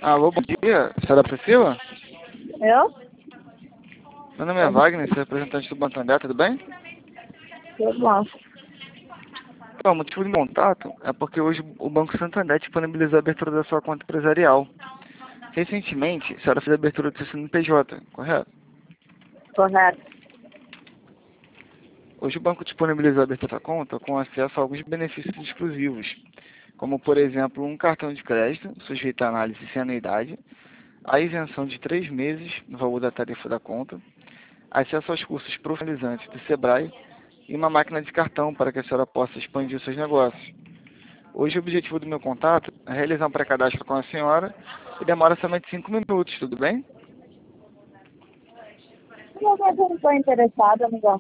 Alô, bom dia. Senhora Priscila? Eu? Meu nome é Wagner, sou representante do Banco Santander, tudo bem? Tudo bom. Então, o motivo de contato é porque hoje o Banco Santander disponibilizou a abertura da sua conta empresarial. Recentemente, a senhora fez a abertura do seu CNPJ, correto? Correto. Hoje o banco disponibilizou a abertura da conta com acesso a alguns benefícios exclusivos, como, por exemplo, um cartão de crédito, sujeito à análise sem anuidade, a isenção de 3 meses no valor da tarifa da conta, acesso aos cursos profissionalizantes do Sebrae e uma máquina de cartão para que a senhora possa expandir os seus negócios. Hoje o objetivo do meu contato é realizar um pré-cadastro com a senhora e demora somente 5 minutos, tudo bem? Eu não estou interessada, amigão.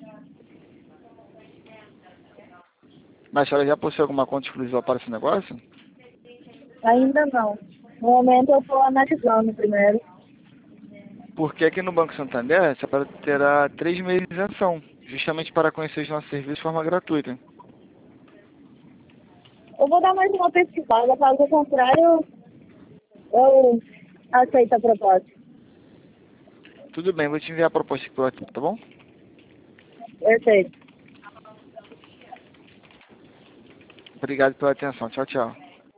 Mas a senhora já possui alguma conta exclusiva para esse negócio? Ainda não. No momento eu estou analisando primeiro. Porque aqui no Banco Santander a senhora terá 3 meses de isenção, justamente para conhecer os nossos serviços de forma gratuita. Eu vou dar mais uma pesquisada, caso contrário, eu aceito a proposta. Tudo bem, vou te enviar a proposta aqui pelo WhatsApp, tá bom? Perfeito. Obrigado pela atenção. Tchau, tchau.